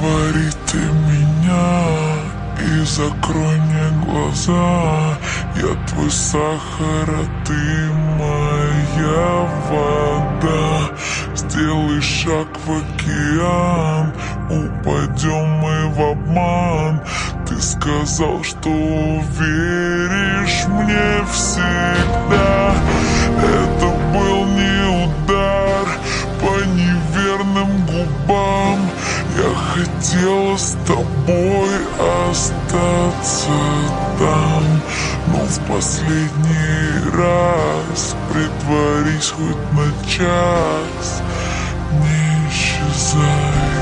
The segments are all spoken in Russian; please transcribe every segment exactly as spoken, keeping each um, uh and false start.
Раствори ты меня и закрой мне глаза. Я твой сахар, а ты моя вода. Сделай шаг в океан, упадем мы в обман. Ты сказал, что веришь мне всегда. Это был не удар по неверным губам. Я хотела с тобой остаться там, но в последний раз притворись хоть на час, не исчезай.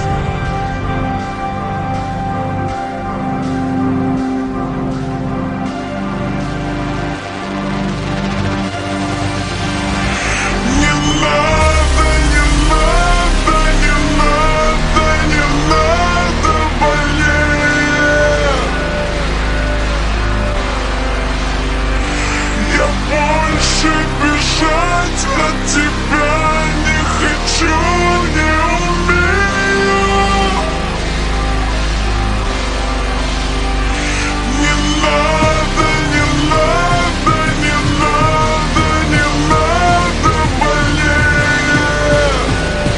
Бежать от тебя не хочу, не умею. Не надо, не надо, не надо, не надо болеть.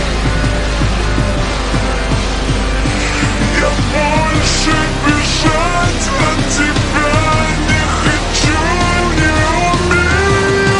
Я больше бежать от тебя не хочу, не умею.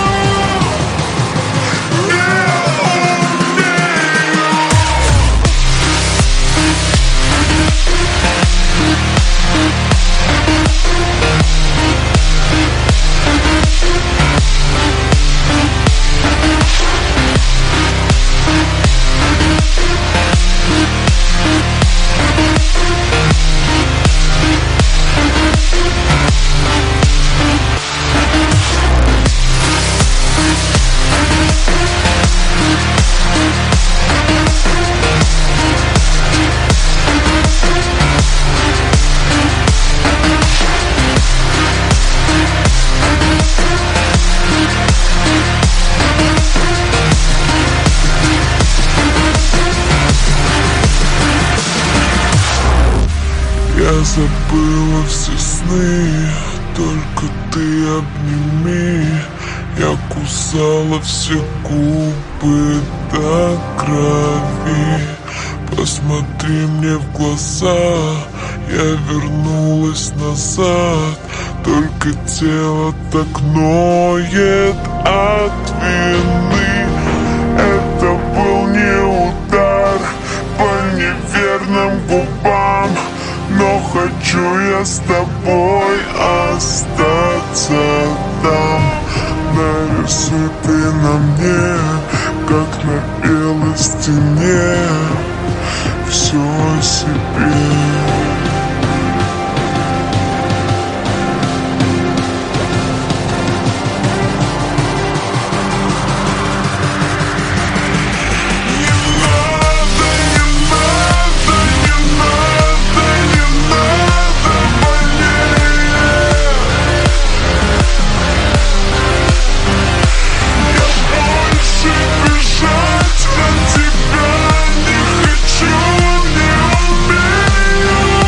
Я забыла все сны, только ты обними. Я кусала все губы до крови. Посмотри мне в глаза, я вернулась назад. Только тело так ноет от вины. Это был не удар по неверным губам, но хочу я с тобой остаться там. Нарисуй ты на мне, как на белой стене, все о себе. От тебя не хочу, не умею.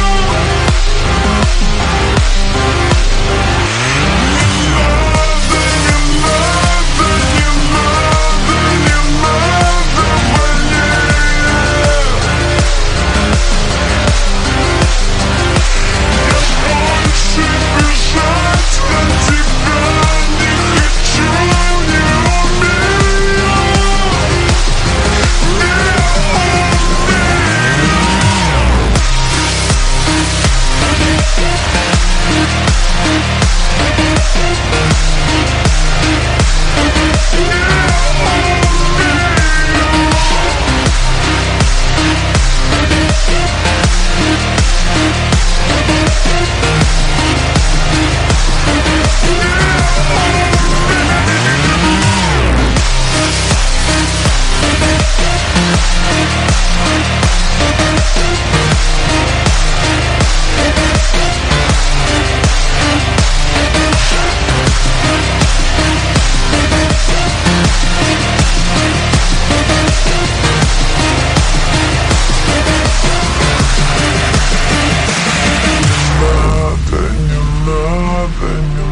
когда не